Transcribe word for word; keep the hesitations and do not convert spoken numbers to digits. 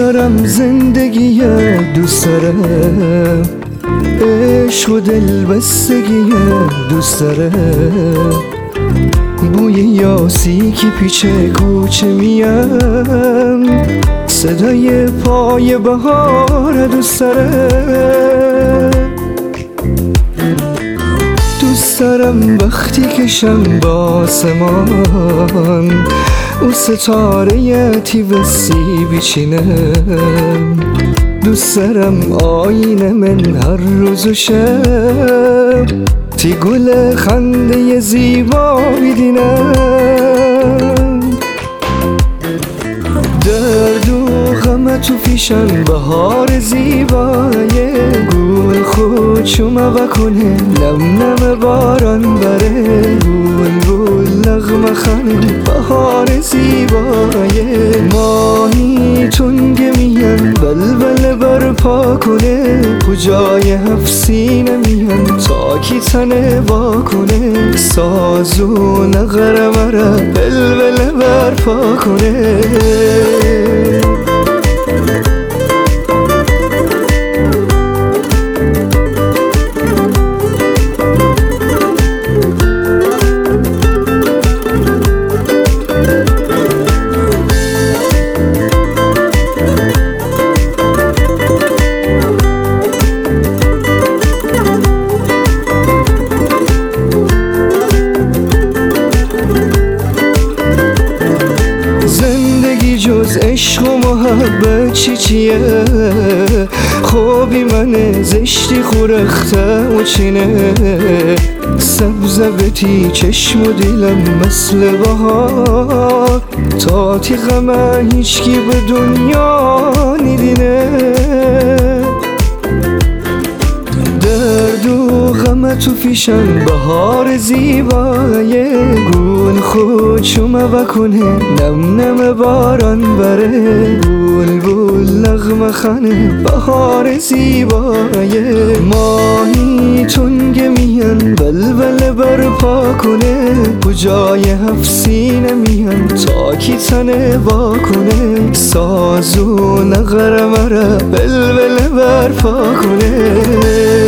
دارم زندگی، دوست دارم عشق و دلبستگی، دوست دارم بوی یاسی که پیچ کوچه میم، صدای پای بهار، دوست دارم دوست دارم وقتی کشم با آسمان او ستاره تیوسی بیچینم، دوست دارم آینه من هر روز و شب تی گل خنده زیبا بیدینم، درد و غم تو پیشن بهار زیبای گل خود شما بکنه، نم نم باران بره گل گل نغمه خانه بهار زیبای ماهی تنگ میان بلبل برپا کنه، کجای هفسینه میان تا کی تنه با کنه، سازو نغره مره بلبل برپا کنه. جز عشق و محبت چی چیه، خوبی منه زشتی خورخته و چینه، سبز بتی چشم و دیلم مثل بهار، تا تی غمه هیچکی به دنیا نیدینه، درد و غم تو پیشن بهار زیبای گل خود شما بکنه، نم نم باران بره بول بول نغمه خانه بهار زیبای ماهی تنگ میان بلبل برپا کنه، کجای هفسینه میان تا کی تنه با کنه، سازو نغره مره بلبل برپا کنه.